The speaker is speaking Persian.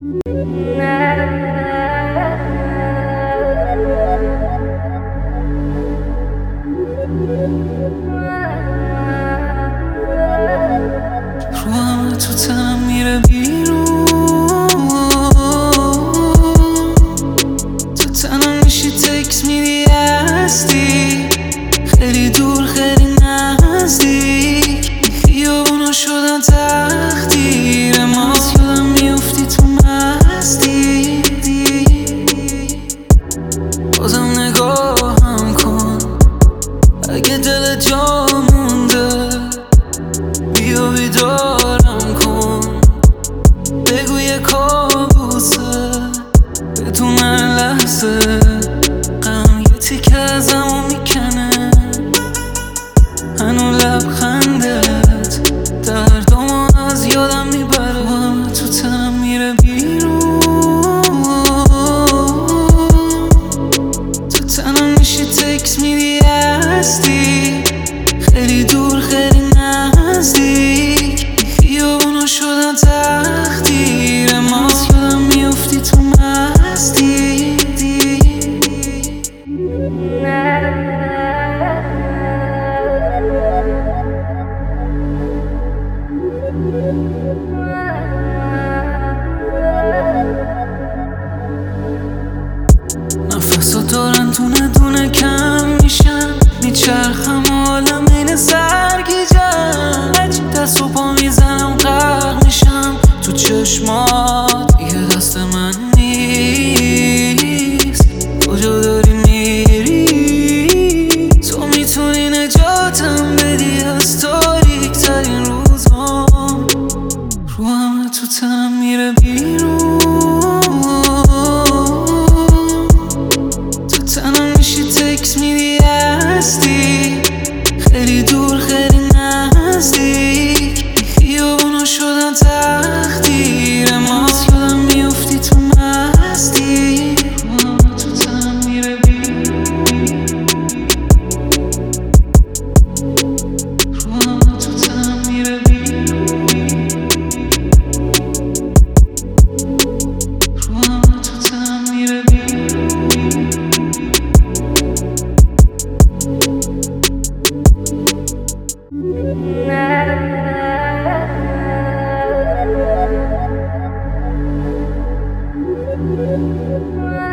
رو همه تو تنم میره بیرون، تو تنم میشی تکس میدی هستی، خیلی دور خیلی نزدیک، خیابونا شدن تقدیر ما، یادم میافتی تو مستی، بازم نگاهم کن اگه دل جا مونده، بیا بیدارم کن، بگو یه کابوسه، بدون هر لحظه غم یه تیکه ازمو میکنه، هنو لبخندت دردامو از یادم میبره، همه تو تنم میره بیرون، تو تنم میشی تکس میدی هستی، خیلی دور خیلی نزدیک، خیابونا شدن تقدیر ما، یادم میافتی تو مستی، نفسا دارن دونه دونه کم میشن، میچرخم حالم این سرگیجم، دست و پا میزنم غرق میشم تو چشمات، یه دست من نیست، کجا داری میری، تو میتونی نجاتم بدی از تاریک ترین روزام، رو همه تو تنم میره بیرون، تو تنم میشی تکس میدی هستی، خیلی دور خیلی نزدیک، خیابونا شدن تقدیر ما، یادم میافتی تو مستی، رو همه تو تنم میره بیرون، رو همه تو تنم میره بیرون، رو همه تو تنم میره بیرون.